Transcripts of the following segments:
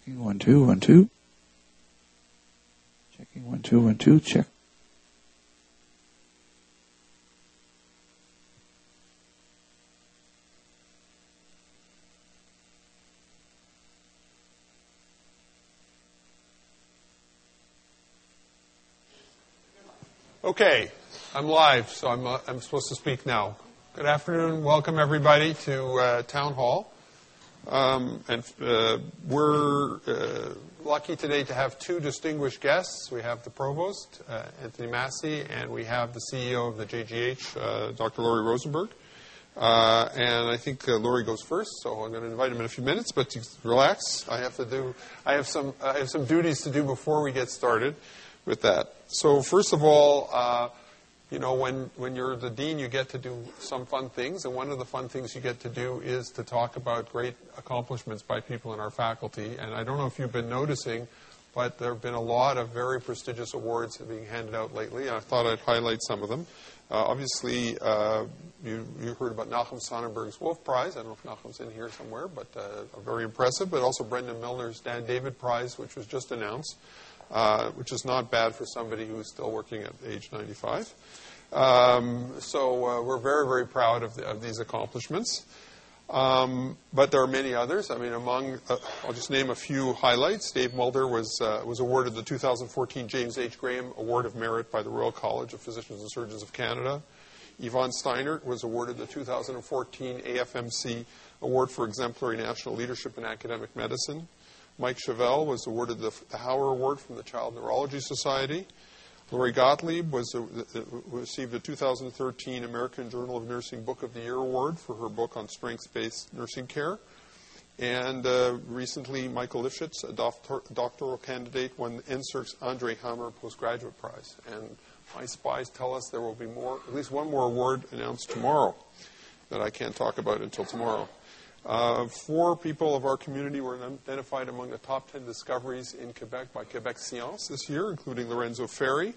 Checking 1 2 1 2. Checking 1 2 1 2. Check. Okay, I'm live, so I'm supposed to speak now. Good afternoon. Welcome, everybody, to Town Hall. We're lucky today to have two distinguished guests. We have the Provost, Anthony Massey, and we have the CEO of the JGH, Dr. Laurie Rosenberg. And I think Laurie goes first, so I'm going to invite him in a few minutes. But relax. I have some duties to do before we get started with that. So first of all, when you're the dean, you get to do some fun things, and one of the fun things you get to do is to talk about great accomplishments by people in our faculty. And I don't know if you've been noticing, but there have been a lot of very prestigious awards being handed out lately, and I thought I'd highlight some of them. Obviously, you heard about Nachum Sonnenberg's Wolf Prize. I don't know if Nachum's in here somewhere, but very impressive. But also Brendan Milner's Dan David Prize, which was just announced. Which is not bad for somebody who's still working at age 95. So we're very, very proud of these accomplishments. But there are many others. I mean, I'll just name a few highlights. Dave Mulder was awarded the 2014 James H. Graham Award of Merit by the Royal College of Physicians and Surgeons of Canada. Yvonne Steinert was awarded the 2014 AFMC Award for Exemplary National Leadership in Academic Medicine. Mike Chevelle was awarded the Hauer Award from the Child Neurology Society. Lori Gottlieb received the 2013 American Journal of Nursing Book of the Year Award for her book on strengths-based nursing care. And recently, Michael Lifshitz, a doctoral candidate, won the NSERC's Andre Hammer Postgraduate Prize. And my spies tell us there will be at least one more award announced tomorrow that I can't talk about until tomorrow. 4 people of our community were identified among the top 10 discoveries in Quebec by Quebec Science this year, including Lorenzo Ferri,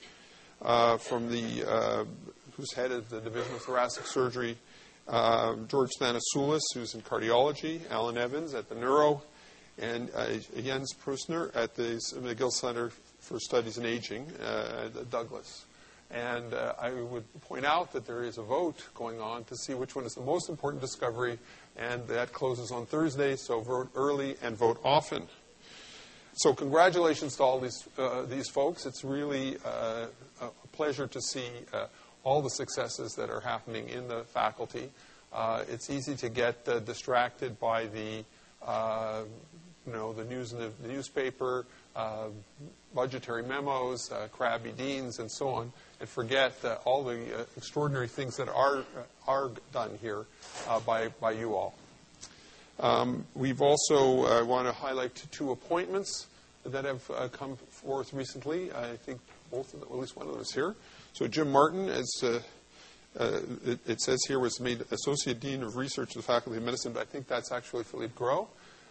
who's head of the Division of Thoracic Surgery, George Thanasoulis, who's in cardiology, Alan Evans at the Neuro, and Jens Prusner at the McGill Center for Studies in Aging at Douglas. And I would point out that there is a vote going on to see which one is the most important discovery, and that closes on Thursday, so vote early and vote often. So congratulations to all these folks. It's really a pleasure to see all the successes that are happening in the faculty. It's easy to get distracted by the news in the newspaper, budgetary memos, crabby deans, and so on, and forget all the extraordinary things that are done here by you all. We've also want to highlight 2 appointments that have come forth recently. I think both of them, at least one of them is here. So Jim Martin, as it says here, was made Associate Dean of Research at the Faculty of Medicine, but I think that's actually Philippe Gros.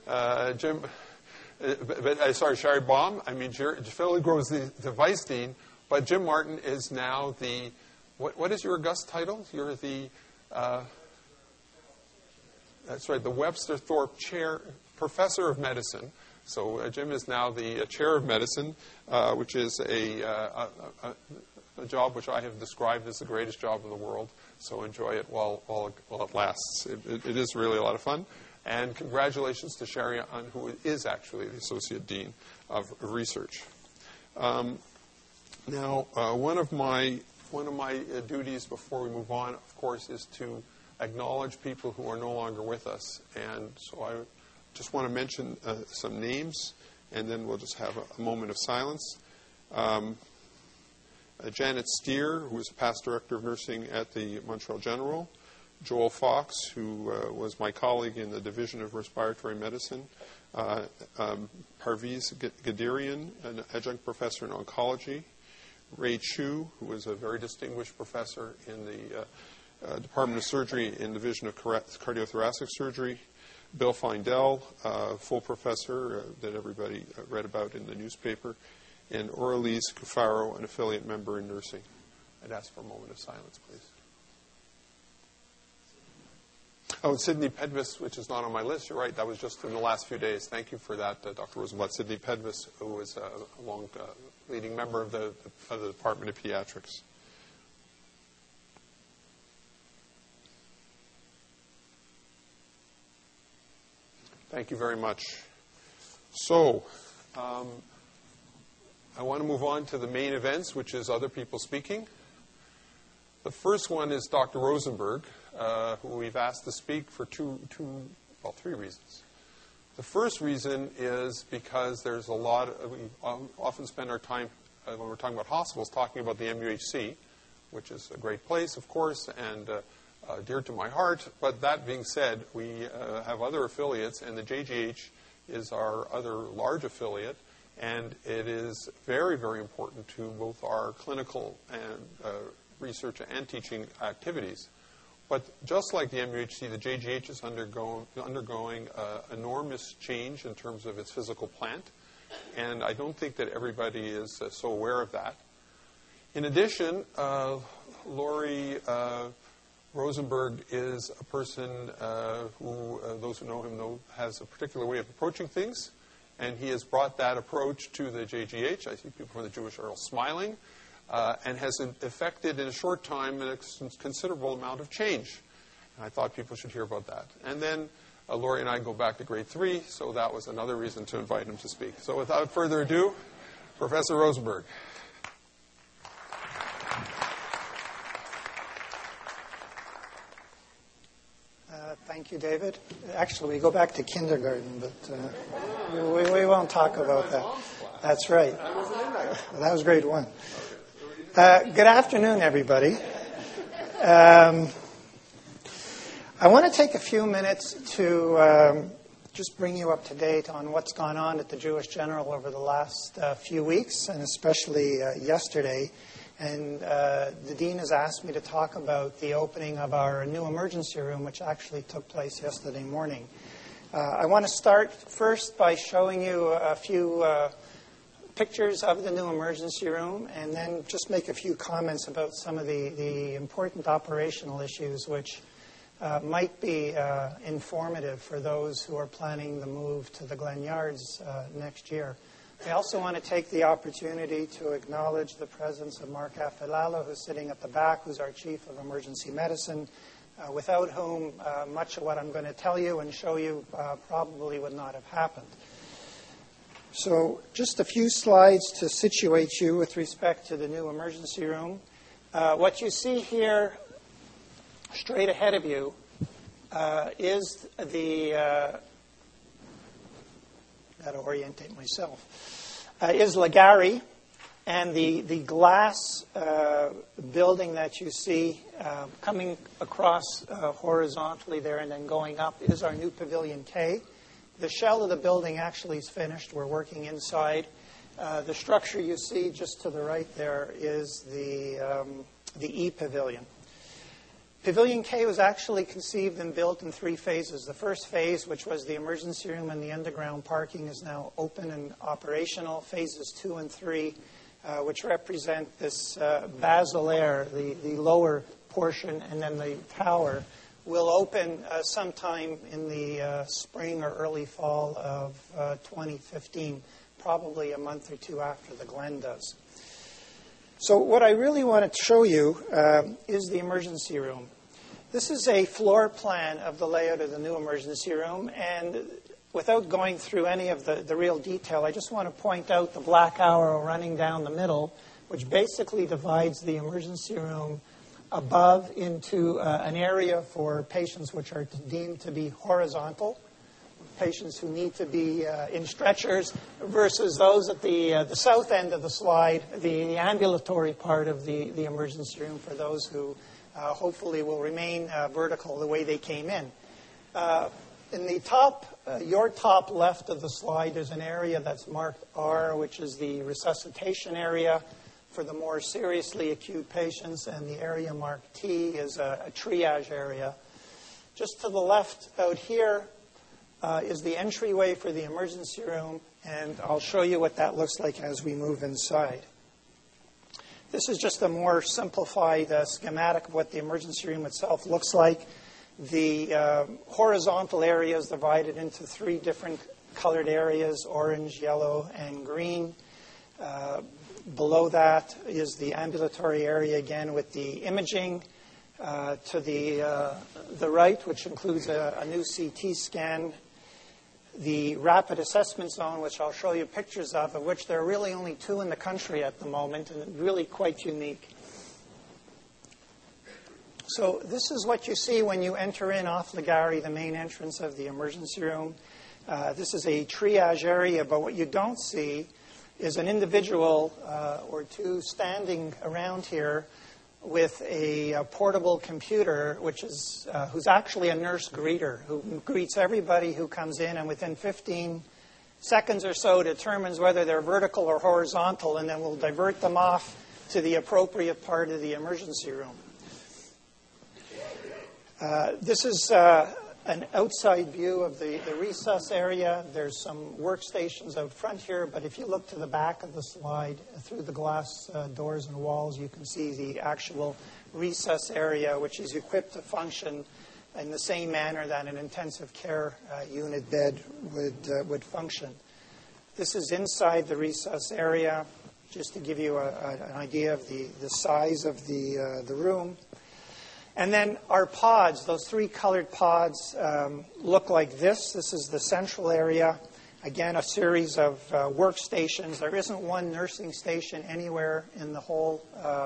Shari Baum. I mean, Philippe Gros is the Vice Dean, but Jim Martin is now the, what is your august title? You're the, that's right, the Webster Thorpe Chair, Professor of Medicine. So Jim is now the Chair of Medicine, which is a job which I have described as the greatest job in the world. So enjoy it while it lasts. It is really a lot of fun. And congratulations to Shari An, who is actually the Associate Dean of Research. Now, one of my duties before we move on, of course, is to acknowledge people who are no longer with us. And so I just want to mention some names, and then we'll just have a moment of silence. Janet Steer, who was a past director of nursing at the Montreal General. Joel Fox, who was my colleague in the Division of Respiratory Medicine. Parviz Gadirian, an adjunct professor in oncology. Ray Chu, who was a very distinguished professor in the Department of Surgery in the Division of Cardiothoracic Surgery. Bill Feindel, full professor that everybody read about in the newspaper. And Aurelise Cufaro, an affiliate member in nursing. I'd ask for a moment of silence, please. Oh, Sidney Pedvis, which is not on my list. You're right. That was just in the last few days. Thank you for that, Dr. Rosenblatt. Sidney Pedvis, who is a long leading member of the Department of Pediatrics. Thank you very much. So, I want to move on to the main events, which is other people speaking. The first one is Dr. Rosenberg, who we've asked to speak for three reasons. The first reason is because there's we often spend our time, when we're talking about hospitals, talking about the MUHC, which is a great place, of course, and dear to my heart. But that being said, we have other affiliates, and the JGH is our other large affiliate, and it is very, very important to both our clinical and research and teaching activities. But just like the MUHC, the JGH is undergoing enormous change in terms of its physical plant, and I don't think that everybody is so aware of that. In addition, Laurie Rosenberg is a person who, those who know him know, has a particular way of approaching things, and he has brought that approach to the JGH. I see people from the Jewish Herald smiling, and has effected in a short time a considerable amount of change. And I thought people should hear about that. And then Laurie and I go back to grade 3, so that was another reason to invite him to speak. So without further ado, Professor Rosenberg. Thank you, David. Actually, we go back to kindergarten, but we won't talk about that. That's right. That was grade 1. Good afternoon, everybody. I want to take a few minutes to just bring you up to date on what's gone on at the Jewish General over the last few weeks, and especially yesterday. And the dean has asked me to talk about the opening of our new emergency room, which actually took place yesterday morning. I want to start first by showing you a few pictures of the new emergency room, and then just make a few comments about some of the important operational issues which might be informative for those who are planning the move to the Glen Yards next year. I also want to take the opportunity to acknowledge the presence of Mark Afilalo, who's sitting at the back, who's our Chief of Emergency Medicine, without whom much of what I'm going to tell you and show you probably would not have happened. So just a few slides to situate you with respect to the new emergency room. What you see here straight ahead of you is the... Got to orientate myself. Is Legare, and the glass building that you see coming across horizontally there and then going up is our new Pavilion K. The shell of the building actually is finished. We're working inside. The structure you see just to the right there is the E-Pavilion. Pavilion K was actually conceived and built in 3 phases. The first phase, which was the emergency room and the underground parking, is now open and operational. Phases 2 and 3, which represent this basilaire, the lower portion, and then the tower, will open sometime in the spring or early fall of 2015, probably a month or 2 after the Glen does. So what I really want to show you is the emergency room. This is a floor plan of the layout of the new emergency room, and without going through any of the real detail, I just want to point out the black arrow running down the middle, which basically divides the emergency room above into an area for patients which are deemed to be horizontal, patients who need to be in stretchers, versus those at the south end of the slide, the ambulatory part of the emergency room for those who hopefully will remain vertical the way they came in. In the top, your top left of the slide, there's an area that's marked R, which is the resuscitation area for the more seriously acute patients, and the area marked T is a triage area. Just to the left out here is the entryway for the emergency room, and I'll show you what that looks like as we move inside. This is just a more simplified schematic of what the emergency room itself looks like. The horizontal area is divided into 3 different colored areas, orange, yellow, and green. Below that is the ambulatory area again with the imaging. To the right, which includes a new CT scan, the rapid assessment zone, which I'll show you pictures of which there are really only 2 in the country at the moment, and really quite unique. So this is what you see when you enter in off Legare, the main entrance of the emergency room. This is a triage area, but what you don't see is an individual or 2 standing around here with a portable computer, who's actually a nurse greeter, who greets everybody who comes in, and within 15 seconds or so determines whether they're vertical or horizontal, and then will divert them off to the appropriate part of the emergency room. This is an outside view of the resus area. There's some workstations out front here, but if you look to the back of the slide, through the glass doors and walls, you can see the actual resus area, which is equipped to function in the same manner that an intensive care unit bed would function. This is inside the resus area, just to give you an idea of the size of the room. And then our pods, those 3 colored pods, look like this. This is the central area. Again, a series of workstations. There isn't one nursing station anywhere in the whole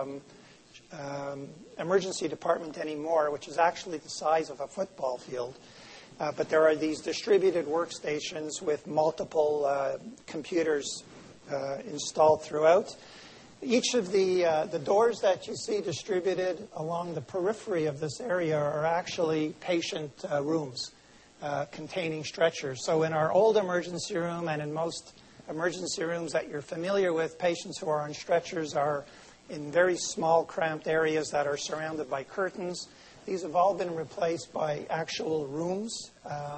emergency department anymore, which is actually the size of a football field. But there are these distributed workstations with multiple computers installed throughout. Each of the doors that you see distributed along the periphery of this area are actually patient rooms containing stretchers. So in our old emergency room and in most emergency rooms that you're familiar with, patients who are on stretchers are in very small, cramped areas that are surrounded by curtains. These have all been replaced by actual rooms.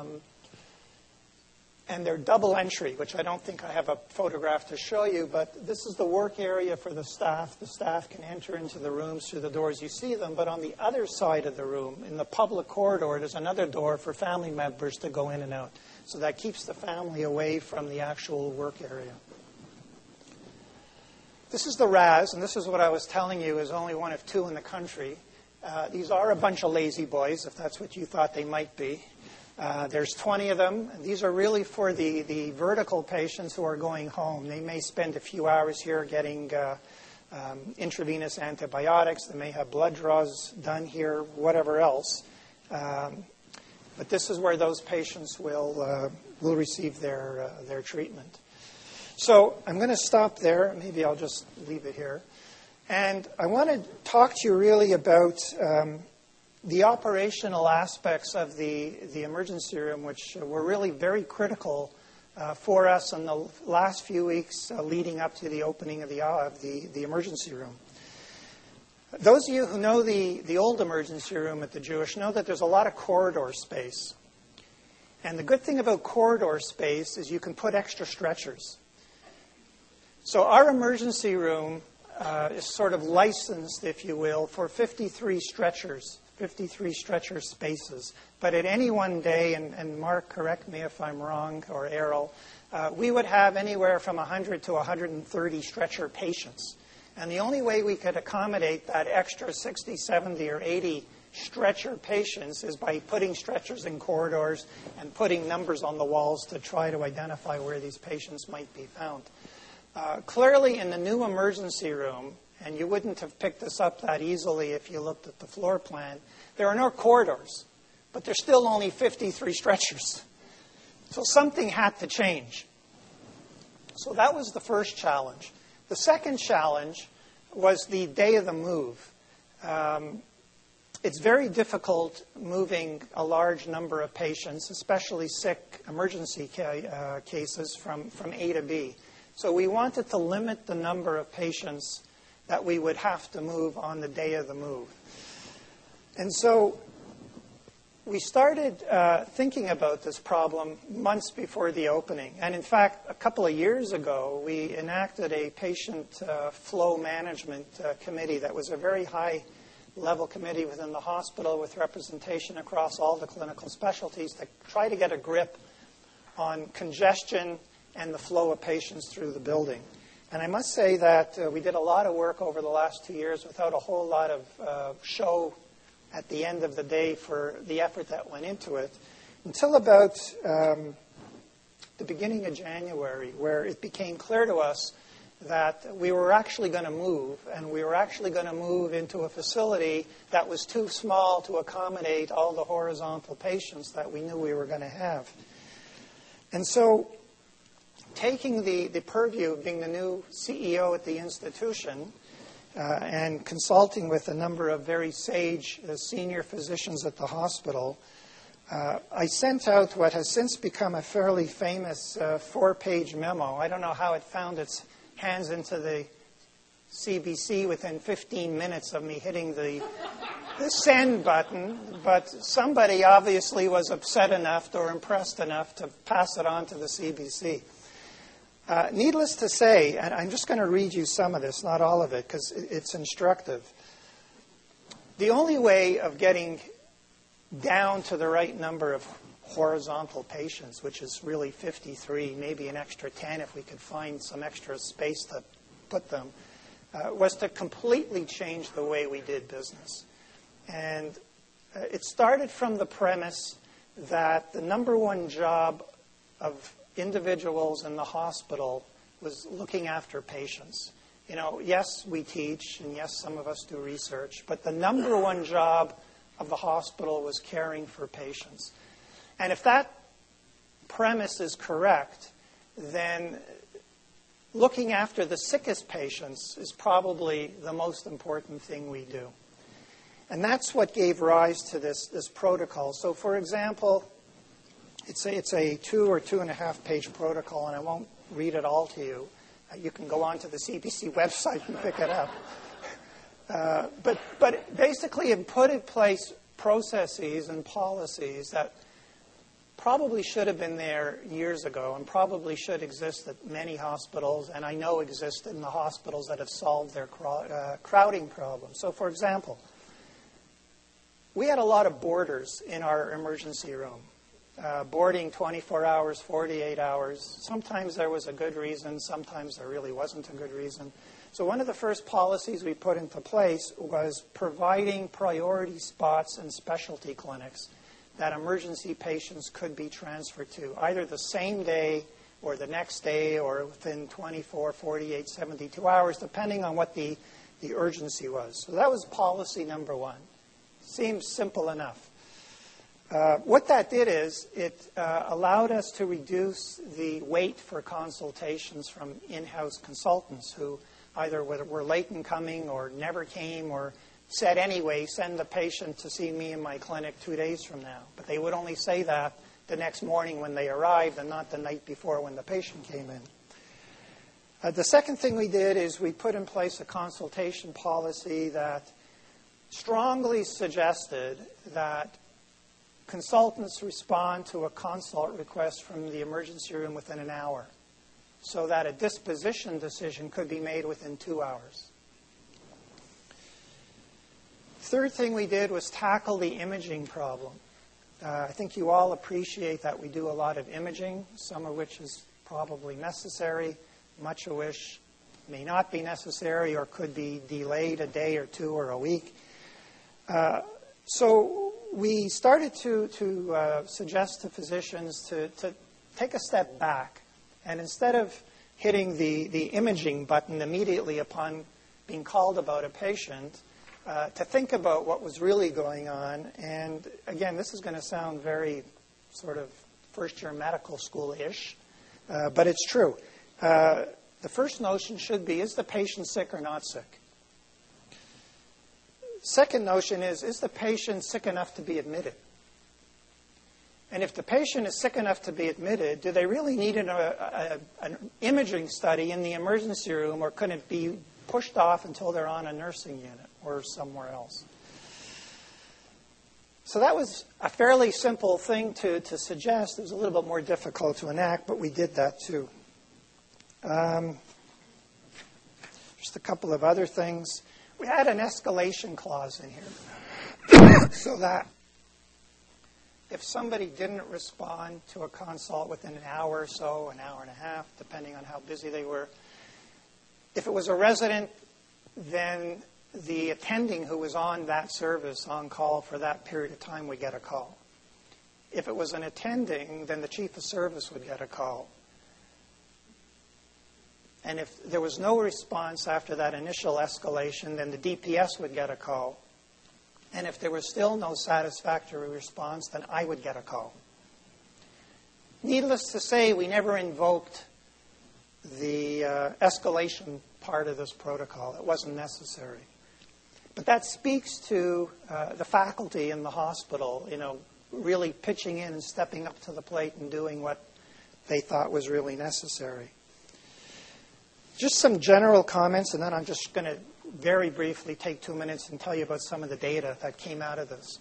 And they're double entry, which I don't think I have a photograph to show you, but this is the work area for the staff. The staff can enter into the rooms through the doors you see them, but on the other side of the room, in the public corridor, there's another door for family members to go in and out. So that keeps the family away from the actual work area. This is the RAS, and this is what I was telling you is only 1 of 2 in the country. These are a bunch of lazy boys, if that's what you thought they might be. There's 20 of them. These are really for the vertical patients who are going home. They may spend a few hours here getting intravenous antibiotics. They may have blood draws done here, whatever else. But this is where those patients will receive their treatment. So I'm going to stop there. Maybe I'll just leave it here. And I want to talk to you really about the operational aspects of the emergency room, which were really very critical for us in the last few weeks leading up to the opening of the emergency room. Those of you who know the old emergency room at the Jewish know that there's a lot of corridor space. And the good thing about corridor space is you can put extra stretchers. So our emergency room is sort of licensed, if you will, for 53 stretchers. 53 stretcher spaces. But at any one day, and Mark, correct me if I'm wrong, or Errol, we would have anywhere from 100 to 130 stretcher patients. And the only way we could accommodate that extra 60, 70, or 80 stretcher patients is by putting stretchers in corridors and putting numbers on the walls to try to identify where these patients might be found. Clearly, in the new emergency room, and you wouldn't have picked this up that easily if you looked at the floor plan, there are no corridors, but there's still only 53 stretchers. So something had to change. So that was the first challenge. The second challenge was the day of the move. It's very difficult moving a large number of patients, especially sick emergency cases, from A to B. So we wanted to limit the number of patients that we would have to move on the day of the move. And so we started thinking about this problem months before the opening. And in fact, a couple of years ago, we enacted a patient flow management committee that was a very high level committee within the hospital with representation across all the clinical specialties to try to get a grip on congestion and the flow of patients through the building. And I must say that we did a lot of work over the last 2 years without a whole lot of show at the end of the day for the effort that went into it, until about the beginning of January, where it became clear to us that we were actually going to move, and we were actually going to move into a facility that was too small to accommodate all the horizontal patients that we knew we were going to have. And so, taking the purview of being the new CEO at the institution and consulting with a number of very sage senior physicians at the hospital, I sent out what has since become a fairly famous 4-page memo. I don't know how it found its hands into the CBC within 15 minutes of me hitting the send button, but somebody obviously was upset enough or impressed enough to pass it on to the CBC. Needless to say, and I'm just going to read you some of this, not all of it, because it's instructive. The only way of getting down to the right number of horizontal patients, which is really 53, maybe an extra 10 if we could find some extra space to put them, was to completely change the way we did business. And it started from the premise that the number one job of individuals in the hospital was looking after patients. You know, yes, we teach, and yes, some of us do research, but the number one job of the hospital was caring for patients. And if that premise is correct, then looking after the sickest patients is probably the most important thing we do. And that's what gave rise to this protocol. So, for example, it's a 2 or 2.5 page protocol, and I won't read it all to you. You can go onto the CBC website and pick it up. But basically it put in place processes and policies that probably should have been there years ago and probably should exist at many hospitals, and I know exist in the hospitals that have solved their crowding problems. So, for example, we had a lot of boarders in our emergency room. Boarding 24 hours, 48 hours. Sometimes there was a good reason. Sometimes there really wasn't a good reason. So one of the first policies we put into place was providing priority spots in specialty clinics that emergency patients could be transferred to, either the same day or the next day or within 24, 48, 72 hours, depending on what the urgency was. So that was policy number one. Seems simple enough. What that did is it allowed us to reduce the wait for consultations from in-house consultants who either were late in coming or never came or said anyway, send the patient to see me in my clinic 2 days from now. But they would only say that the next morning when they arrived and not the night before when the patient came in. The second thing we did is we put in place a consultation policy that strongly suggested that consultants respond to a consult request from the emergency room within an hour, so that a disposition decision could be made within 2 hours. Third thing we did was tackle the imaging problem. I think you all appreciate that we do a lot of imaging, some of which is probably necessary, much of which may not be necessary or could be delayed a day or two or a week. So we started to suggest to physicians to take a step back, and instead of hitting the imaging button immediately upon being called about a patient, to think about what was really going on. And again, this is going to sound very sort of first-year medical school-ish, but it's true. The first notion should be, is the patient sick or not sick? Second notion is the patient sick enough to be admitted? And if the patient is sick enough to be admitted, do they really need an imaging study in the emergency room, or could it be pushed off until they're on a nursing unit or somewhere else? So that was a fairly simple thing to suggest. It was a little bit more difficult to enact, but we did that too. Just a couple of other things. We had an escalation clause in here so that if somebody didn't respond to a consult within an hour or so, an hour and a half, depending on how busy they were, if it was a resident, then the attending who was on that service, on call for that period of time, would get a call. If it was an attending, then the chief of service would get a call. And if there was no response after that initial escalation, then the DPS would get a call. And if there was still no satisfactory response, then I would get a call. Needless to say, we never invoked the escalation part of this protocol. It wasn't necessary. But that speaks to the faculty in the hospital, really pitching in and stepping up to the plate and doing what they thought was really necessary. Just some general comments, and then I'm just going to very briefly take 2 minutes and tell you about some of the data that came out of this.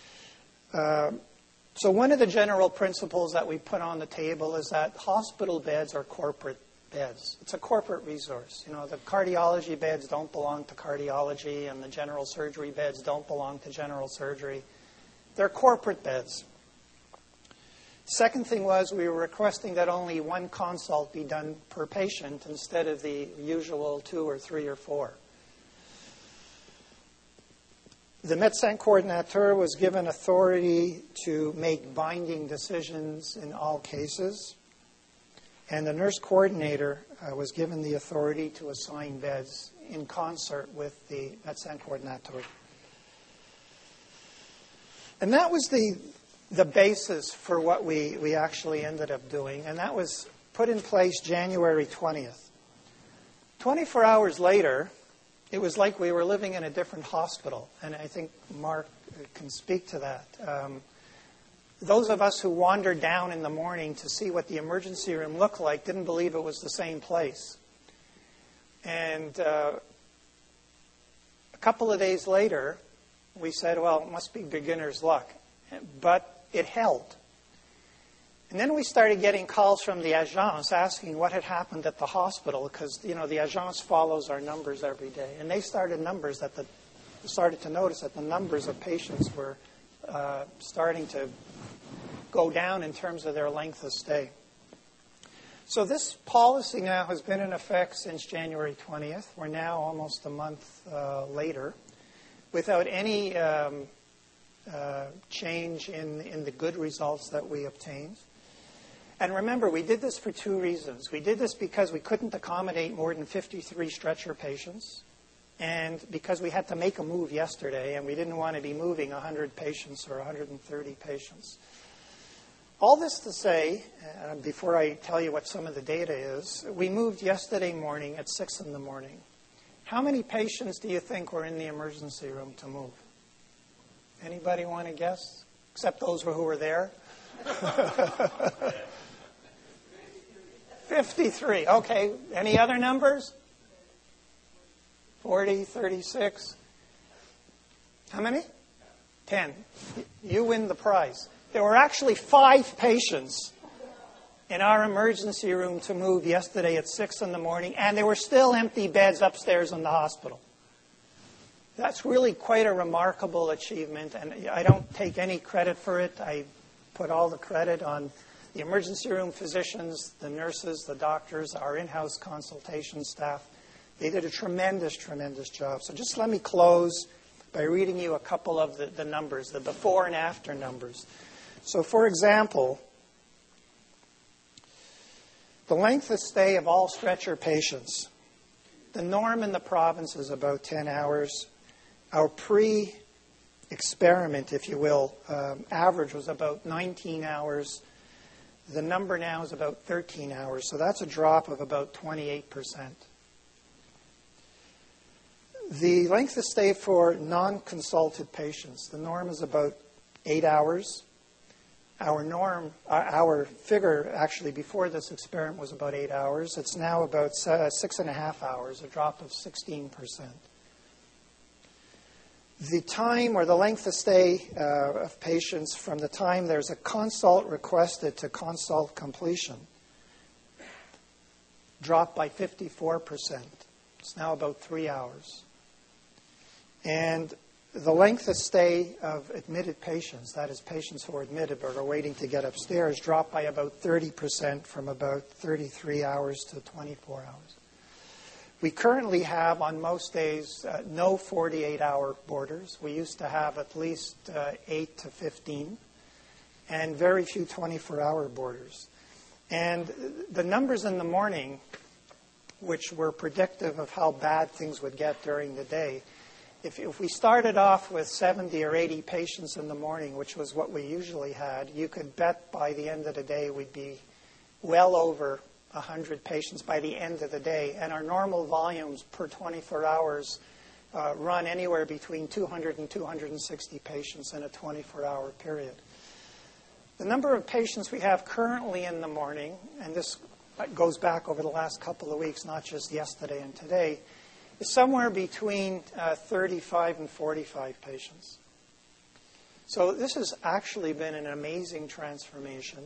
So one of the general principles that we put on the table is that hospital beds are corporate beds. It's a corporate resource. The cardiology beds don't belong to cardiology, and the general surgery beds don't belong to general surgery. They're corporate beds. Second thing was we were requesting that only one consult be done per patient instead of the usual 2 or 3 or 4. The médecin coordinateur was given authority to make binding decisions in all cases, and the nurse coordinator was given the authority to assign beds in concert with the médecin coordinateur. And that was the basis for what we actually ended up doing, and that was put in place January 20th. 24 hours later, it was like we were living in a different hospital, and I think Mark can speak to that. Those of us who wandered down in the morning to see what the emergency room looked like didn't believe it was the same place. And a couple of days later, we said, well, it must be beginner's luck. But it held. And then we started getting calls from the agence asking what had happened at the hospital because, the agence follows our numbers every day. And they started to notice that the numbers of patients were starting to go down in terms of their length of stay. So this policy now has been in effect since January 20th. We're now almost a month later without any change in the good results that we obtained. And remember, we did this for 2 reasons. We did this because we couldn't accommodate more than 53 stretcher patients, and because we had to make a move yesterday, and we didn't want to be moving 100 patients or 130 patients. All this to say, before I tell you what some of the data is, we moved yesterday morning at 6 in the morning. How many patients do you think were in the emergency room to move? Anybody want to guess? Except those who were there? 53. Okay. Any other numbers? 40, 36. How many? 10. You win the prize. There were actually 5 patients in our emergency room to move yesterday at 6 in the morning, and there were still empty beds upstairs in the hospital. That's really quite a remarkable achievement, and I don't take any credit for it. I put all the credit on the emergency room physicians, the nurses, the doctors, our in-house consultation staff. They did a tremendous, tremendous job. So just let me close by reading you a couple of the numbers, the before and after numbers. So, for example, the length of stay of all stretcher patients. The norm in the province is about 10 hours. Our pre-experiment, if you will, average was about 19 hours. The number now is about 13 hours, so that's a drop of about 28%. The length of stay for non-consulted patients, the norm is about 8 hours. Our figure actually before this experiment was about 8 hours. It's now about 6.5 hours, a drop of 16%. The time or the length of stay of patients from the time there's a consult requested to consult completion dropped by 54%. It's now about 3 hours. And the length of stay of admitted patients, that is patients who are admitted but are waiting to get upstairs, dropped by about 30% from about 33 hours to 24 hours. We currently have, on most days, no 48-hour boarders. We used to have at least 8 to 15, and very few 24-hour boarders. And the numbers in the morning, which were predictive of how bad things would get during the day, if we started off with 70 or 80 patients in the morning, which was what we usually had, you could bet by the end of the day we'd be well over 100 patients by the end of the day. And our normal volumes per 24 hours run anywhere between 200 and 260 patients in a 24-hour period. The number of patients we have currently in the morning, and this goes back over the last couple of weeks, not just yesterday and today, is somewhere between 35 and 45 patients. So this has actually been an amazing transformation.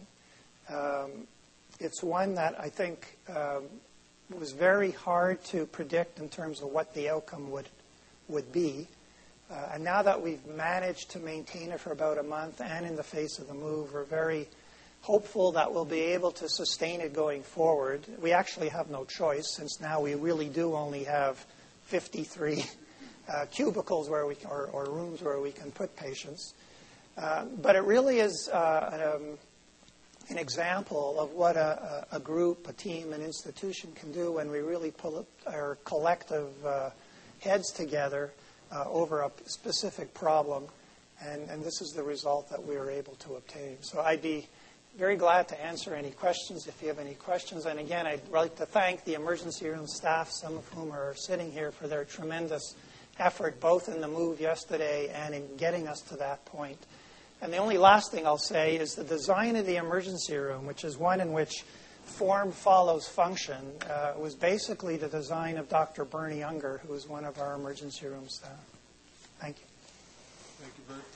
It's one that I think was very hard to predict in terms of what the outcome would be. And now that we've managed to maintain it for about a month and in the face of the move, we're very hopeful that we'll be able to sustain it going forward. We actually have no choice, since now we really do only have 53 cubicles where we or rooms where we can put patients. But it really is an example of what a group, a team, an institution can do when we really pull our collective heads together over a specific problem. And this is the result that we were able to obtain. So I'd be very glad to answer any questions if you have any questions. And again, I'd like to thank the emergency room staff, some of whom are sitting here, for their tremendous effort, both in the move yesterday and in getting us to that point. And the only last thing I'll say is the design of the emergency room, which is one in which form follows function, was basically the design of Dr. Bernie Unger, who is one of our emergency room staff. Thank you. Thank you, Bert.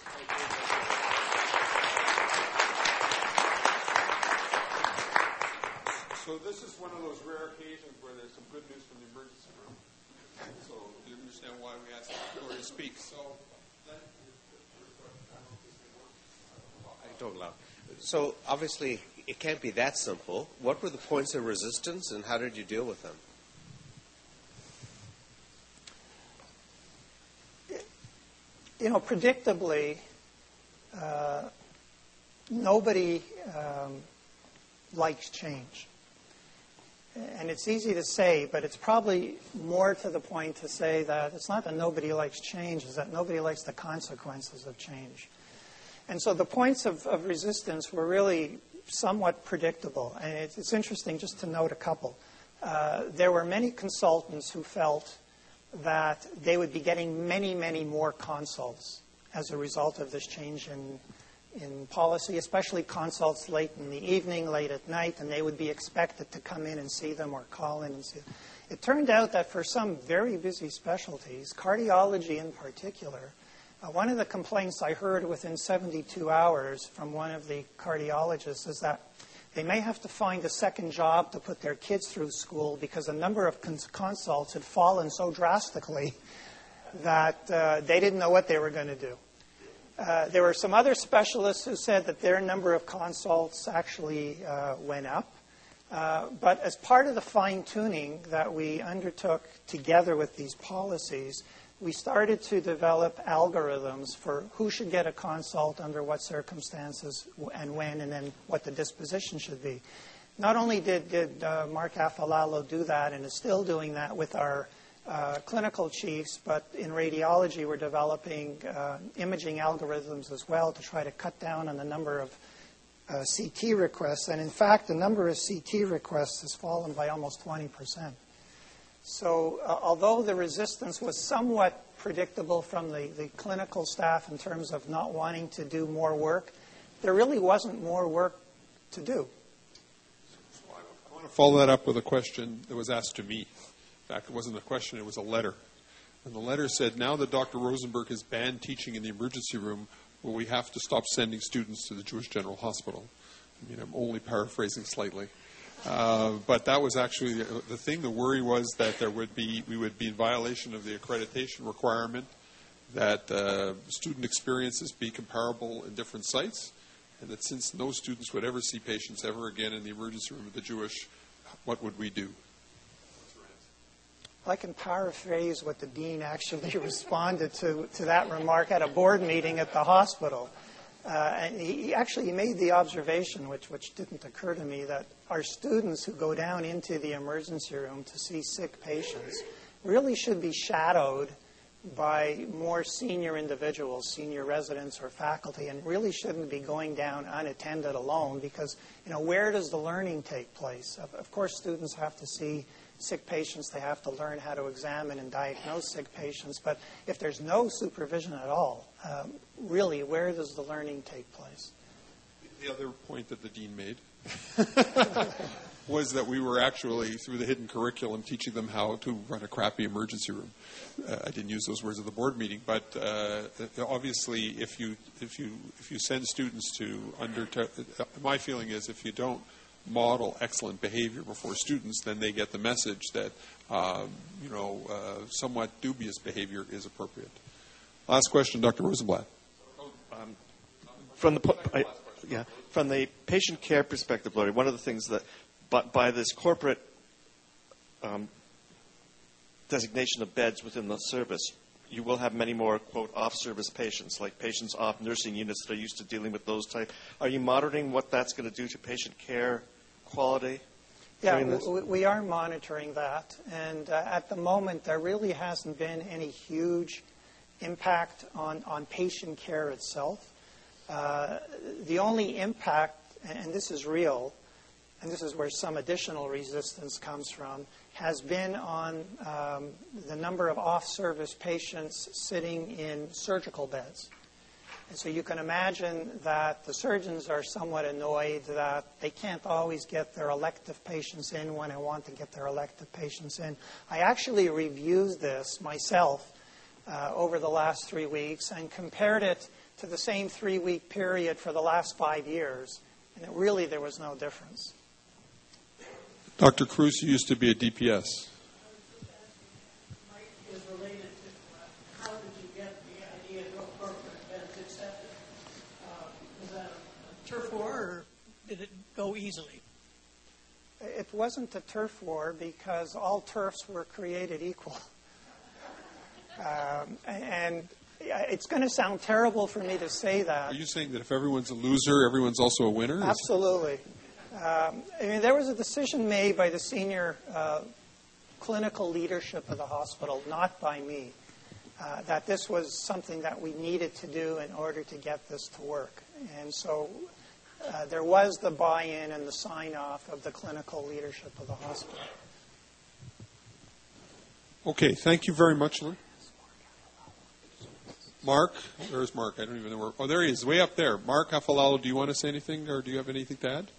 So this is one of those rare occasions where there's some good news from the emergency room. So you understand why we asked Gloria to speak. So I don't know. So obviously it can't be that simple. What were the points of resistance, and how did you deal with them? You know, predictably, nobody likes change. And it's easy to say, but it's probably more to the point to say that it's not that nobody likes change, it's that nobody likes the consequences of change. And so the points of resistance were really somewhat predictable. And it's interesting just to note a couple. There were many consultants who felt that they would be getting many, many more consults as a result of this change in policy, especially consults late in the evening, late at night, and they would be expected to come in and see them or call in and see them. It turned out that for some very busy specialties, cardiology in particular, one of the complaints I heard within 72 hours from one of the cardiologists is that they may have to find a second job to put their kids through school because the number of consults had fallen so drastically that they didn't know what they were going to do. There were some other specialists who said that their number of consults actually went up. But as part of the fine-tuning that we undertook together with these policies, we started to develop algorithms for who should get a consult under what circumstances and when, and then what the disposition should be. Not only did Mark Afalalo do that and is still doing that with our clinical chiefs, but in radiology we're developing imaging algorithms as well to try to cut down on the number of CT requests. And in fact, the number of CT requests has fallen by almost 20%. So although the resistance was somewhat predictable from the clinical staff in terms of not wanting to do more work, there really wasn't more work to do. I want to follow that up with a question that was asked to me. In fact, it wasn't a question, it was a letter. And the letter said, now that Dr. Rosenberg has banned teaching in the emergency room, will we have to stop sending students to the Jewish General Hospital? I mean, I'm only paraphrasing slightly. But that was actually the thing. The worry was that we would be in violation of the accreditation requirement, that student experiences be comparable in different sites, and that since no students would ever see patients ever again in the emergency room of the Jewish, what would we do? I can paraphrase what the dean actually responded to that remark at a board meeting at the hospital. And he made the observation, which didn't occur to me, that our students who go down into the emergency room to see sick patients really should be shadowed by more senior individuals, senior residents or faculty, and really shouldn't be going down unattended alone because, where does the learning take place? Of course, students have to see sick patients. They have to learn how to examine and diagnose sick patients. But if there's no supervision at all, really, where does the learning take place? The other point that the dean made was that we were actually, through the hidden curriculum, teaching them how to run a crappy emergency room. I didn't use those words at the board meeting, but obviously, if you send students to my feeling is if you don't model excellent behavior before students, then they get the message that somewhat dubious behavior is appropriate. Last question, Dr. Rosenblatt. From the patient care perspective, Laurie, one of the things that by this corporate designation of beds within the service, you will have many more, quote, off-service patients, like patients off nursing units that are used to dealing with those type. Are you monitoring what that's going to do to patient care quality? Yeah, we are monitoring that. And at the moment, there really hasn't been any huge impact on patient care itself. The only impact, and this is real, and this is where some additional resistance comes from, has been on the number of off-service patients sitting in surgical beds. And so you can imagine that the surgeons are somewhat annoyed that they can't always get their elective patients in when they want to get their elective patients in. I actually reviewed this myself over the last 3 weeks and compared it to the same 3-week period for the last 5 years, and there was no difference. Dr. Cruz, you used to be a DPS. Is related to how did you get the idea of corporate beds accepted? Was that a turf war, or did it go easily? It wasn't a turf war because all turfs were created equal. And it's going to sound terrible for me to say that. Are you saying that if everyone's a loser, everyone's also a winner? Absolutely. There was a decision made by the senior clinical leadership of the hospital, not by me, that this was something that we needed to do in order to get this to work. And so there was the buy-in and the sign-off of the clinical leadership of the hospital. Okay, thank you very much, Lynn. Mark, where's Mark? I don't even know where. Oh, there he is, way up there. Mark Afalalo, do you want to say anything, or do you have anything to add?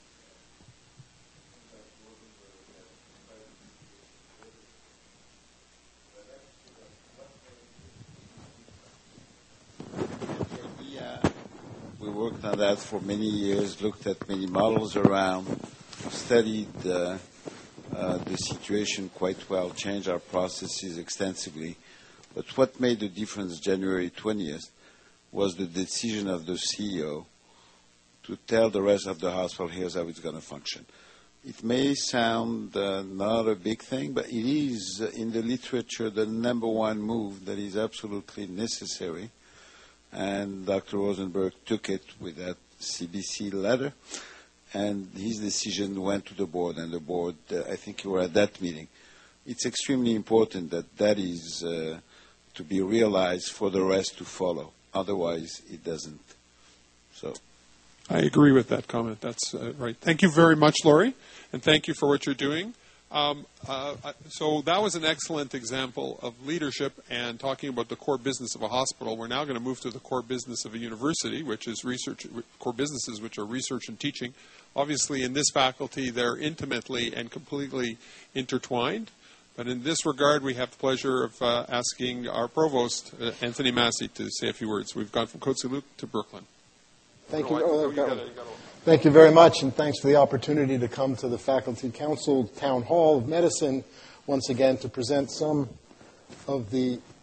We worked on that for many years, looked at many models around, studied the situation quite well, changed our processes extensively. But what made the difference January 20th was the decision of the CEO to tell the rest of the hospital, here's how it's going to function. It may sound not a big thing, but it is, in the literature, the number one move that is absolutely necessary. And Dr. Rosenberg took it with that CBC letter, and his decision went to the board, and the board, I think you were at that meeting. It's extremely important that is to be realized for the rest to follow. Otherwise, it doesn't. So, I agree with that comment. That's right. Thank you very much, Laurie, and thank you for what you're doing. So that was an excellent example of leadership and talking about the core business of a hospital. We're now going to move to the core business of a university, which is research, core businesses, which are research and teaching. Obviously, in this faculty, they're intimately and completely intertwined. But in this regard, we have the pleasure of asking our provost, Anthony Massey, to say a few words. We've gone from Coatzacoalcos to Brooklyn. Thank you. Thank you very much, and thanks for the opportunity to come to the Faculty Council Town Hall of Medicine once again to present some of the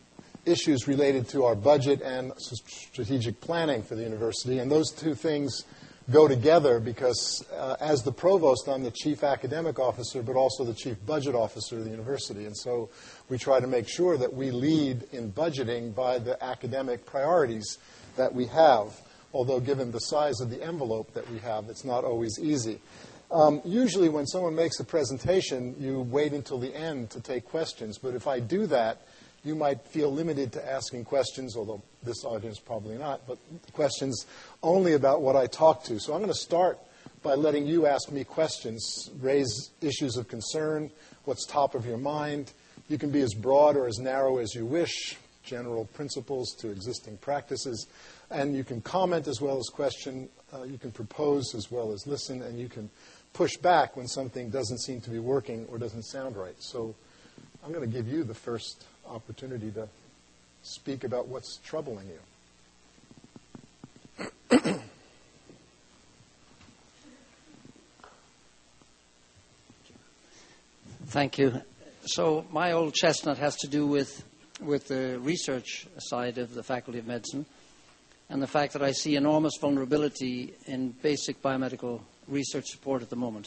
issues related to our budget and strategic planning for the university. And those two things go together because as the provost, I'm the chief academic officer, but also the chief budget officer of the university. And so we try to make sure that we lead in budgeting by the academic priorities that we have, although given the size of the envelope that we have, it's not always easy. Usually when someone makes a presentation, you wait until the end to take questions. But if I do that, you might feel limited to asking questions, although this audience probably not, but questions only about what I talk to. So I'm going to start by letting you ask me questions, raise issues of concern, what's top of your mind. You can be as broad or as narrow as you wish, general principles to existing practices. And you can comment as well as question. You can propose as well as listen. And you can push back when something doesn't seem to be working or doesn't sound right. So I'm going to give you the first opportunity to speak about what's troubling you. Thank you. So my old chestnut has to do with the research side of the Faculty of Medicine and the fact that I see enormous vulnerability in basic biomedical research support at the moment.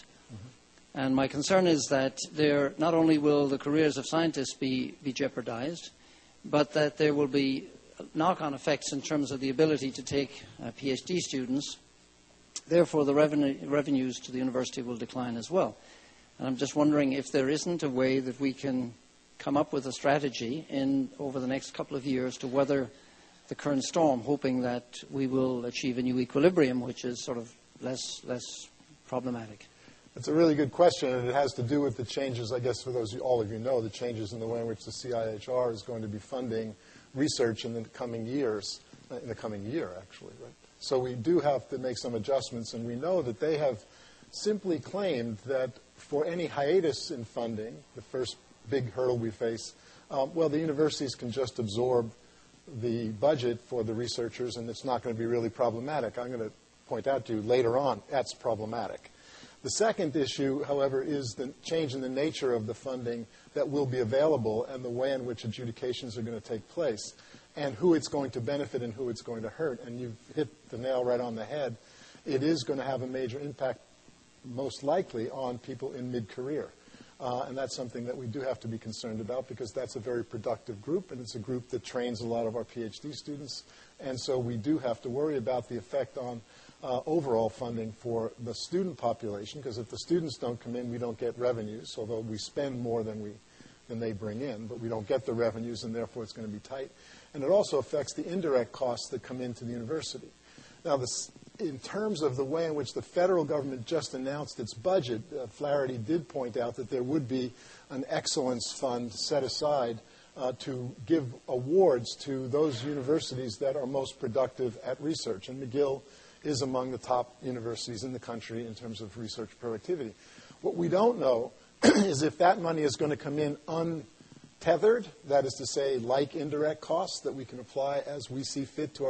And my concern is that there not only will the careers of scientists be jeopardized, but that there will be knock-on effects in terms of the ability to take PhD students. Therefore, the revenues to the university will decline as well. And I'm just wondering if there isn't a way that we can come up with a strategy over the next couple of years to weather the current storm, hoping that we will achieve a new equilibrium, which is sort of less problematic. That's a really good question, and it has to do with the changes, I guess, for all of you know, the changes in the way in which the CIHR is going to be funding research in the coming years, in the coming year, actually, right? So we do have to make some adjustments, and we know that they have simply claimed that for any hiatus in funding, the first big hurdle we face, the universities can just absorb the budget for the researchers, and it's not going to be really problematic. I'm going to point out to you later on that's problematic. The second issue, however, is the change in the nature of the funding that will be available and the way in which adjudications are going to take place and who it's going to benefit and who it's going to hurt. And you've hit the nail right on the head. It is going to have a major impact, most likely, on people in mid-career. And that's something that we do have to be concerned about because that's a very productive group, and it's a group that trains a lot of our PhD students. And so we do have to worry about the effect on overall funding for the student population, because if the students don't come in, we don't get revenues, although we spend more than they bring in, but we don't get the revenues, and therefore it's going to be tight. And it also affects the indirect costs that come into the university. Now, in terms of the way in which the federal government just announced its budget, Flaherty did point out that there would be an excellence fund set aside to give awards to those universities that are most productive at research. And McGill is among the top universities in the country in terms of research productivity. What we don't know is if that money is going to come in untethered, that is to say, like indirect costs that we can apply as we see fit to our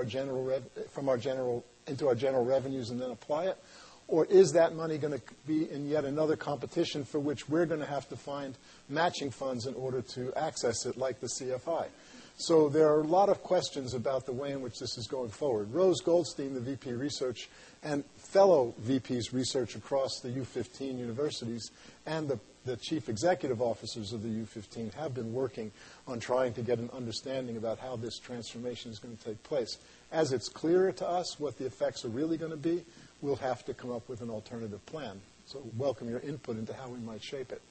into our general revenues and then apply it, or is that money going to be in yet another competition for which we're going to have to find matching funds in order to access it, like the CFI? So there are a lot of questions about the way in which this is going forward. Rose Goldstein, the VP Research, and fellow VPs Research across the U15 universities and the chief executive officers of the U15 have been working on trying to get an understanding about how this transformation is going to take place. As it's clearer to us what the effects are really going to be, we'll have to come up with an alternative plan. So welcome your input into how we might shape it.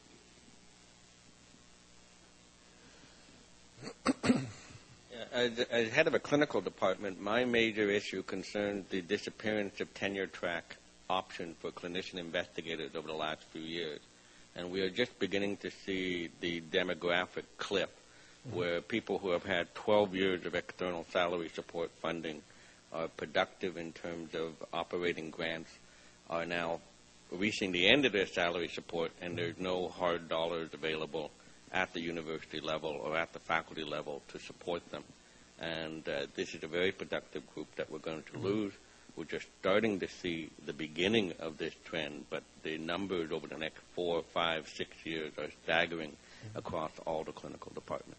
As head of a clinical department, my major issue concerned the disappearance of tenure-track option for clinician investigators over the last few years. And we are just beginning to see the demographic cliff where people who have had 12 years of external salary support funding are productive in terms of operating grants are now reaching the end of their salary support, and there's no hard dollars available at the university level or at the faculty level to support them. And this is a very productive group that we're going to lose. We're just starting to see the beginning of this trend, but the numbers over the next 4, 5, 6 years are staggering across all the clinical departments.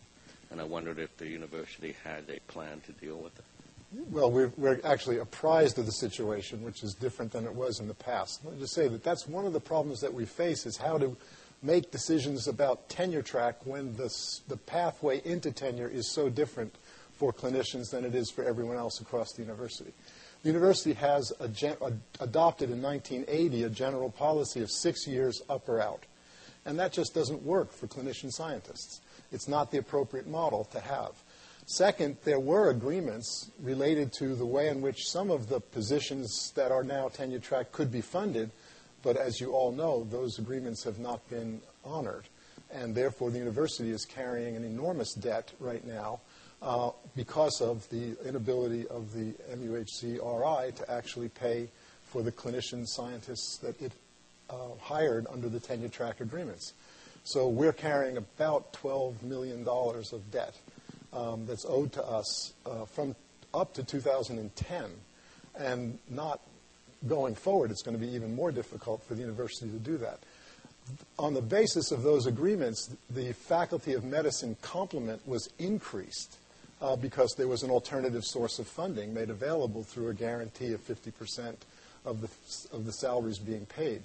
and I wondered if the university had a plan to deal with it. Well, we're actually apprised of the situation, which is different than it was in the past. Let me just say that that's one of the problems that we face, is how to make decisions about tenure track when the pathway into tenure is so different for clinicians than it is for everyone else across the university. The university has adopted in 1980 a general policy of 6 years up or out. And that just doesn't work for clinician scientists. It's not the appropriate model to have. Second, there were agreements related to the way in which some of the positions that are now tenure track could be funded, but as you all know, those agreements have not been honored. And therefore, the university is carrying an enormous debt right now because of the inability of the MUHC-RI to actually pay for the clinician scientists that it hired under the tenure track agreements. So we're carrying about $12 million of debt that's owed to us from up to 2010, and not going forward. It's going to be even more difficult for the university to do that. On the basis of those agreements, the Faculty of Medicine complement was increased because there was an alternative source of funding made available through a guarantee of 50% of the salaries being paid.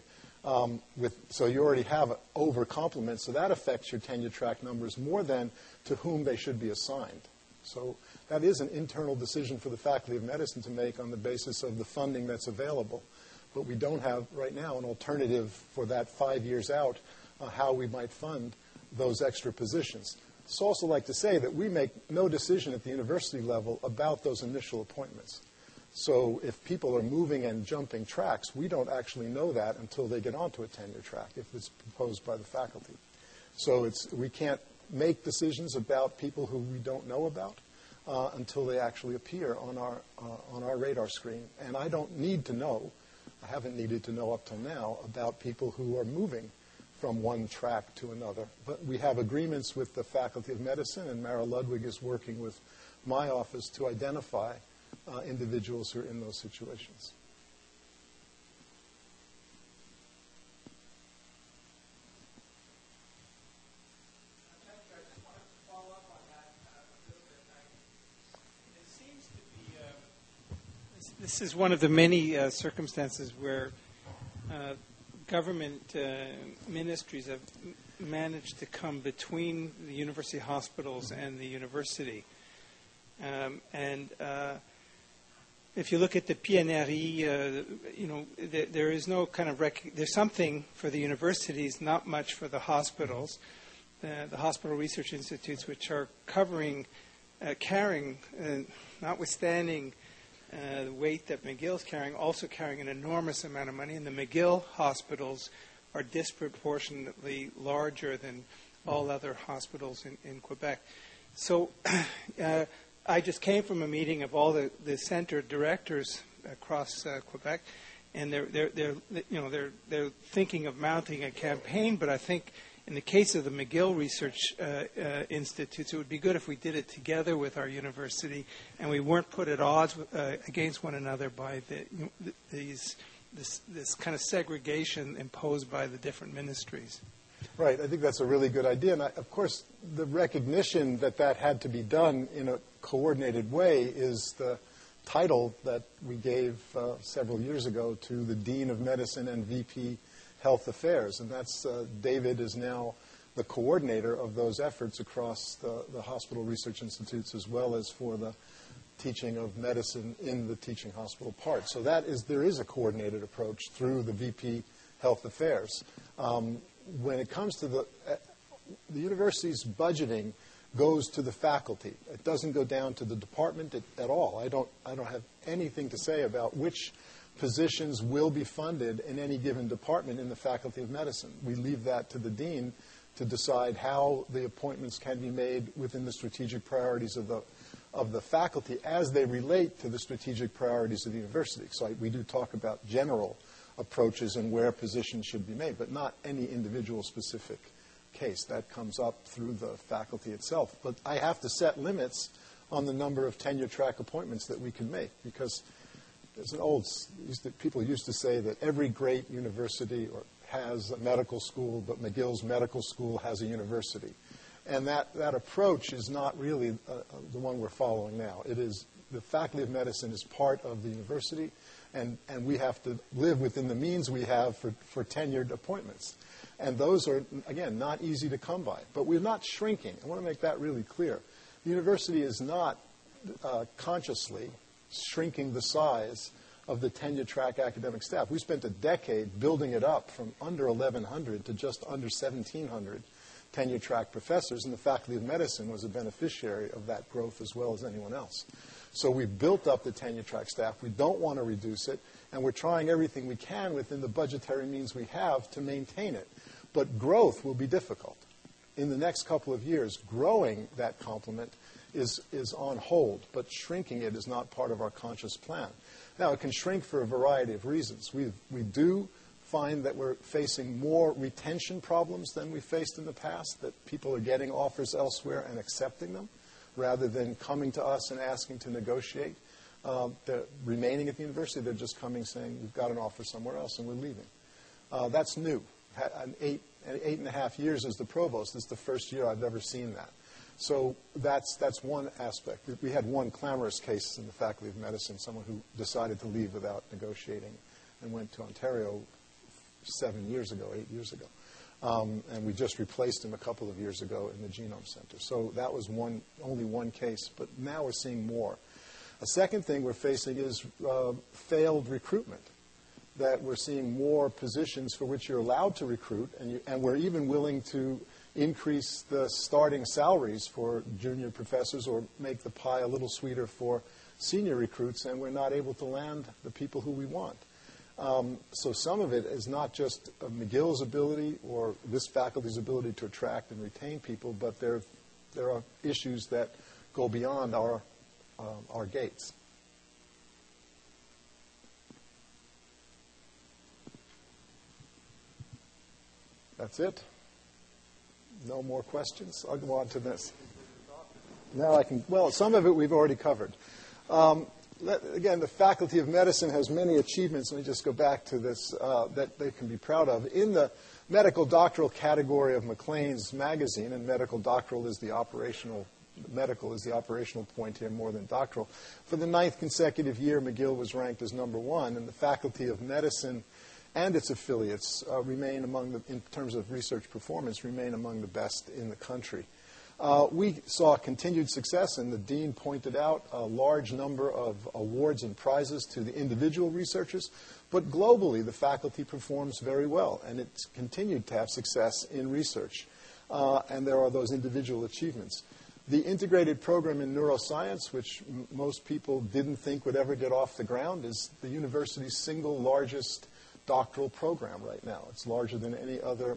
So you already have over complement, so that affects your tenure track numbers more than to whom they should be assigned. So that is an internal decision for the Faculty of Medicine to make on the basis of the funding that's available. But we don't have right now an alternative for that 5 years out how we might fund those extra positions. I'd also like to say that we make no decision at the university level about those initial appointments. So if people are moving and jumping tracks, we don't actually know that until they get onto a tenure track, if it's proposed by the faculty. So we can't make decisions about people who we don't know about until they actually appear on our radar screen. And I don't need to know, I haven't needed to know up till now, about people who are moving from one track to another. But we have agreements with the Faculty of Medicine, and Mara Ludwig is working with my office to identify individuals who are in those situations. This is one of the many circumstances where government ministries have managed to come between the university hospitals and the university. If you look at the PNRI, there is no kind of there's something for the universities, not much for the hospitals. The hospital research institutes, which are carrying, notwithstanding the weight that McGill's carrying, also carrying an enormous amount of money, and the McGill hospitals are disproportionately larger than all other hospitals in Quebec. So I just came from a meeting of all the center directors across Quebec, and they're thinking of mounting a campaign. But I think in the case of the McGill Research Institutes, it would be good if we did it together with our university, and we weren't put at odds against one another by this kind of segregation imposed by the different ministries. Right. I think that's a really good idea. And of course, the recognition that that had to be done in a coordinated way is the title that we gave several years ago to the Dean of Medicine and VP Health Affairs. And that's David is now the coordinator of those efforts across the hospital research institutes, as well as for the teaching of medicine in the teaching hospital part. So there is a coordinated approach through the VP Health Affairs. When it comes to the university's budgeting goes to the faculty. It doesn't go down to the department at all. I don't have anything to say about which positions will be funded in any given department in the Faculty of Medicine. We leave that to the dean to decide how the appointments can be made within the strategic priorities of the faculty as they relate to the strategic priorities of the university. So we do talk about general approaches and where positions should be made, but not any individual specific case. That comes up through the faculty itself. But I have to set limits on the number of tenure track appointments that we can make, because there's people used to say that every great university has a medical school, but McGill's Medical School has a university. And that approach is not really the one we're following now. It is the Faculty of Medicine is part of the university, and we have to live within the means we have for tenured appointments. And those are, again, not easy to come by. But we're not shrinking. I want to make that really clear. The university is not consciously shrinking the size of the tenure-track academic staff. We spent a decade building it up from under 1,100 to just under 1,700 tenure-track professors, and the Faculty of Medicine was a beneficiary of that growth as well as anyone else. So we've built up the tenure-track staff. We don't want to reduce it, and we're trying everything we can within the budgetary means we have to maintain it. But growth will be difficult. In the next couple of years, growing that complement is on hold, but shrinking it is not part of our conscious plan. Now, it can shrink for a variety of reasons. We do find that we're facing more retention problems than we faced in the past, that people are getting offers elsewhere and accepting them rather than coming to us and asking to negotiate. They're remaining at the university. They're just coming saying, we've got an offer somewhere else and we're leaving. That's new. 8.5 years as the provost is the first year I've ever seen that. So that's one aspect. We had one clamorous case in the Faculty of Medicine, someone who decided to leave without negotiating and went to Ontario 8 years ago. And we just replaced him a couple of years ago in the Genome Center. So that was only one case, but now we're seeing more. A second thing we're facing is failed recruitment, that we're seeing more positions for which you're allowed to recruit, and we're even willing to increase the starting salaries for junior professors or make the pie a little sweeter for senior recruits, and we're not able to land the people who we want. So some of it is not just McGill's ability or this faculty's ability to attract and retain people, but there are issues that go beyond our gates. That's it. No more questions? I'll go on to this. Now I can, well, some of it we've already covered. Again, the Faculty of Medicine has many achievements. Let me just go back to this that they can be proud of. In the medical doctoral category of Maclean's magazine, and medical is the operational point here more than doctoral, for the 9th consecutive year, McGill was ranked as #1, and the Faculty of Medicine and its affiliates remain in terms of research performance, remain among the best in the country. We saw continued success, and the dean pointed out a large number of awards and prizes to the individual researchers, but globally the faculty performs very well, and it's continued to have success in research, and there are those individual achievements. The integrated program in neuroscience, which most people didn't think would ever get off the ground, is the university's single largest doctoral program right now. It's larger than any other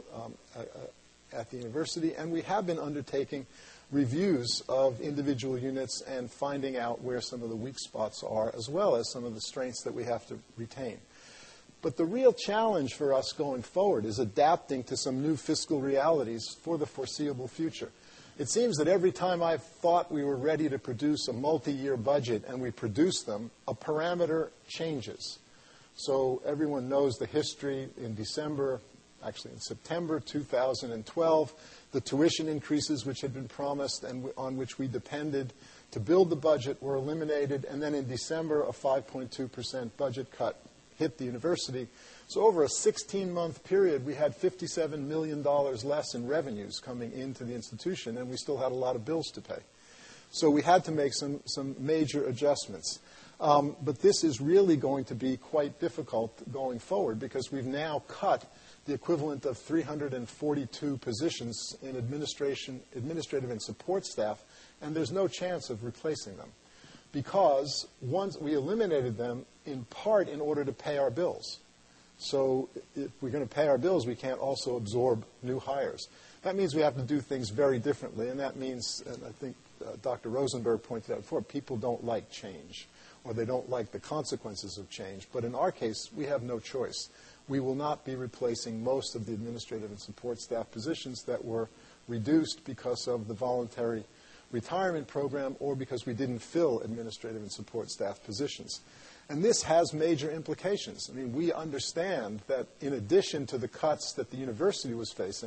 at the university, and we have been undertaking reviews of individual units and finding out where some of the weak spots are, as well as some of the strengths that we have to retain. But the real challenge for us going forward is adapting to some new fiscal realities for the foreseeable future. It seems that every time I've thought we were ready to produce a multi-year budget and we produce them, a parameter changes. So everyone knows the history. In September 2012, the tuition increases which had been promised and on which we depended to build the budget were eliminated. And then in December, a 5.2% budget cut hit the university. So over a 16-month period, we had $57 million less in revenues coming into the institution, and we still had a lot of bills to pay. So we had to make some major adjustments. But this is really going to be quite difficult going forward because we've now cut the equivalent of 342 positions in administrative and support staff, and there's no chance of replacing them because once we eliminated them in part in order to pay our bills. So if we're going to pay our bills, we can't also absorb new hires. That means we have to do things very differently, and that means, and I think Dr. Rosenberg pointed out before, people don't like change, or they don't like the consequences of change. But in our case, we have no choice. We will not be replacing most of the administrative and support staff positions that were reduced because of the voluntary retirement program or because we didn't fill administrative and support staff positions. And this has major implications. I mean, we understand that in addition to the cuts that the university was facing,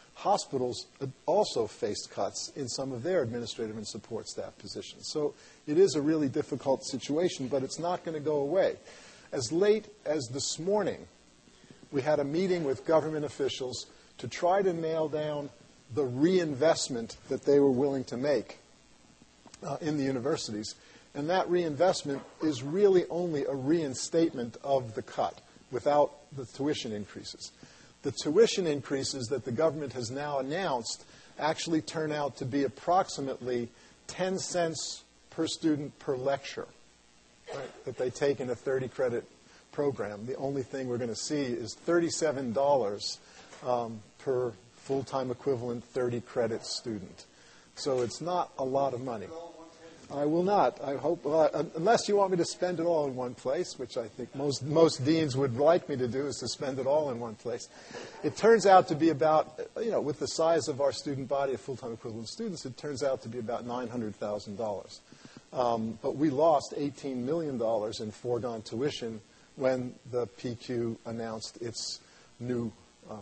hospitals also faced cuts in some of their administrative and support staff positions. So it is a really difficult situation, but it's not going to go away. As late as this morning, we had a meeting with government officials to try to nail down the reinvestment that they were willing to make in the universities. And that reinvestment is really only a reinstatement of the cut without the tuition increases. The tuition increases that the government has now announced actually turn out to be approximately 10 cents per student per lecture, right, that they take in a 30-credit program. The only thing we're going to see is $37 per full-time equivalent 30-credit student. So it's not a lot of money. I will not. I hope, unless you want me to spend it all in one place, which I think most deans would like me to do, is to spend it all in one place. It turns out to be about, with the size of our student body of full-time equivalent students, it turns out to be about $900,000. But we lost $18 million in foregone tuition when the PQ announced its the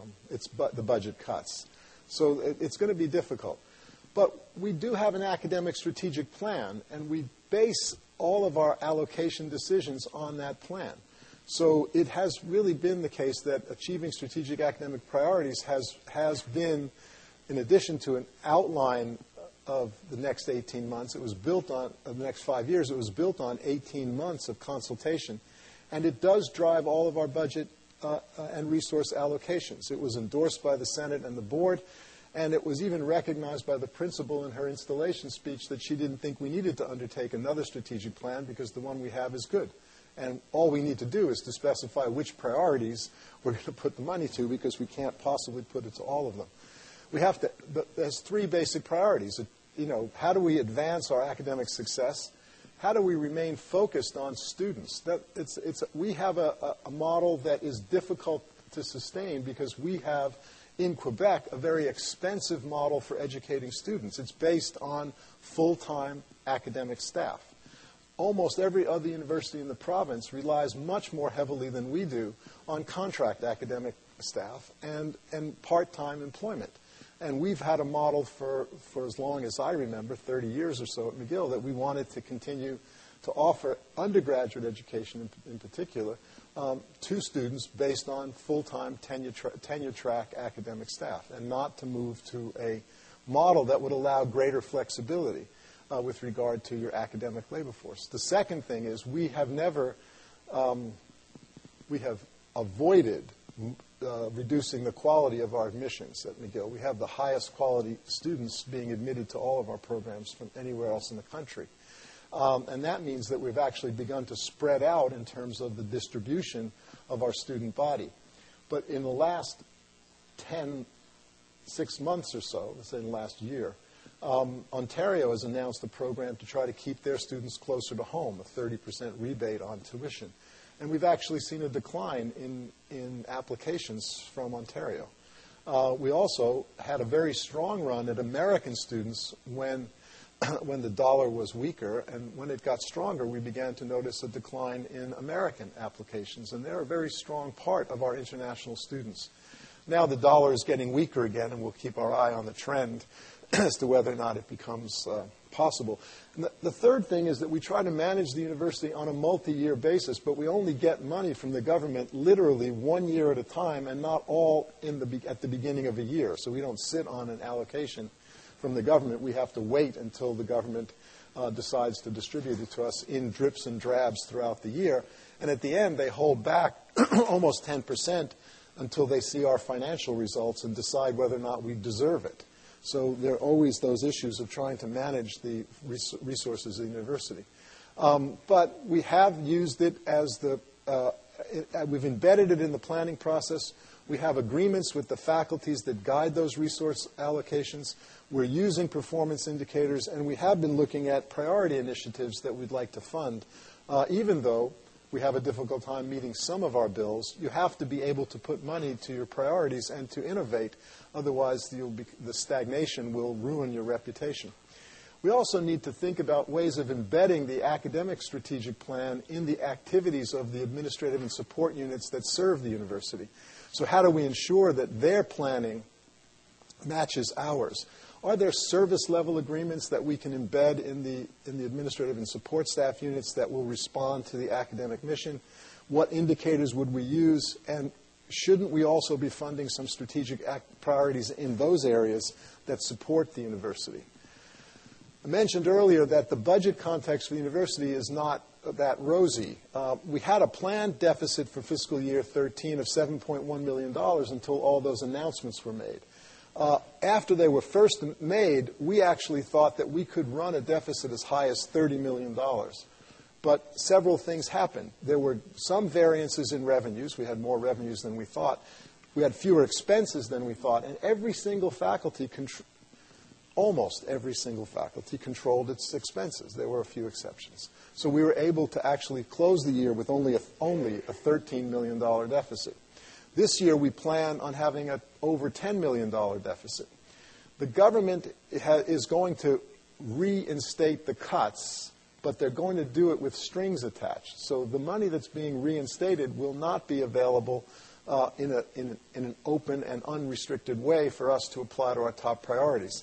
budget cuts. So it's going to be difficult. But we do have an academic strategic plan, and we base all of our allocation decisions on that plan. So it has really been the case that achieving strategic academic priorities has been, in addition to an outline of the next 18 months, it was built on the next 5 years, it was built on 18 months of consultation. And it does drive all of our budget and resource allocations. It was endorsed by the Senate and the board. And it was even recognized by the principal in her installation speech that she didn't think we needed to undertake another strategic plan because the one we have is good. And all we need to do is to specify which priorities we're going to put the money to, because we can't possibly put it to all of them. We have to. There's three basic priorities. How do we advance our academic success? How do we remain focused on students? We have a model that is difficult to sustain because we have, in Quebec, a very expensive model for educating students. It's based on full-time academic staff. Almost every other university in the province relies much more heavily than we do on contract academic staff and part-time employment. And we've had a model for as long as I remember, 30 years or so at McGill, that we wanted to continue to offer undergraduate education in particular to students based on full-time tenure-track academic staff, and not to move to a model that would allow greater flexibility with regard to your academic labor force. The second thing is we have avoided reducing the quality of our admissions at McGill. We have the highest quality students being admitted to all of our programs from anywhere else in the country. And that means that we've actually begun to spread out in terms of the distribution of our student body. But in the last 6 months or so, let's say in the last year, Ontario has announced a program to try to keep their students closer to home, a 30% rebate on tuition. And we've actually seen a decline in applications from Ontario. We also had a very strong run at American students when the dollar was weaker, and when it got stronger, we began to notice a decline in American applications, and they're a very strong part of our international students. Now the dollar is getting weaker again, and we'll keep our eye on the trend as to whether or not it becomes possible. And the third thing is that we try to manage the university on a multi-year basis, but we only get money from the government literally 1 year at a time, and not all at the beginning of a year. So we don't sit on an allocation from the government. We have to wait until the government decides to distribute it to us in drips and drabs throughout the year. And at the end, they hold back almost 10% until they see our financial results and decide whether or not we deserve it. So there are always those issues of trying to manage the resources of the university. But we have used it as we've embedded it in the planning process. We have agreements with the faculties that guide those resource allocations. We're using performance indicators, and we have been looking at priority initiatives that we'd like to fund. Even though we have a difficult time meeting some of our bills, you have to be able to put money to your priorities and to innovate. Otherwise, the stagnation will ruin your reputation. We also need to think about ways of embedding the academic strategic plan in the activities of the administrative and support units that serve the university. So how do we ensure that their planning matches ours. Are there service level agreements that we can embed in the administrative and support staff units that will respond to the academic mission? What indicators would we use? And shouldn't we also be funding some strategic priorities in those areas that support the university? I mentioned earlier that the budget context for the university is not that rosy. We had a planned deficit for fiscal year 13 of $7.1 million until all those announcements were made. After they were first made, we actually thought that we could run a deficit as high as $30 million. But several things happened. There were some variances in revenues. We had more revenues than we thought. We had fewer expenses than we thought. And every single faculty, almost every single faculty, controlled its expenses. There were a few exceptions. So we were able to actually close the year with only a $13 million deficit. This year, we plan on having an over $10 million deficit. The government is going to reinstate the cuts, but they're going to do it with strings attached. So the money that's being reinstated will not be available in an open and unrestricted way for us to apply to our top priorities.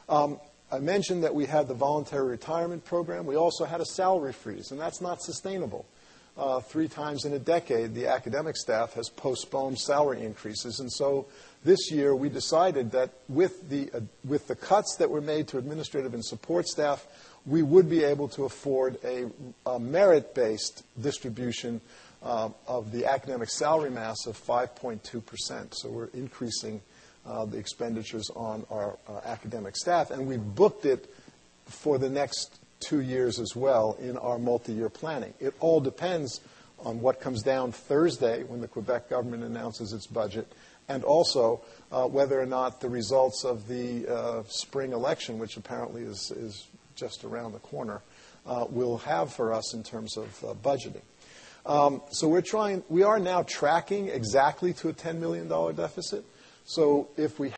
I mentioned that we had the voluntary retirement program. We also had a salary freeze, and that's not sustainable. 3 times in a decade, the academic staff has postponed salary increases. And so this year, we decided that with the cuts that were made to administrative and support staff, we would be able to afford a merit-based distribution of the academic salary mass of 5.2%. So we're increasing the expenditures on our academic staff, and we booked it for the next 2 years as well in our multi-year planning. It all depends on what comes down Thursday when the Quebec government announces its budget, and also whether or not the results of the spring election, which apparently is just around the corner, will have for us in terms of budgeting. So we are now tracking exactly to a $10 million deficit. So if we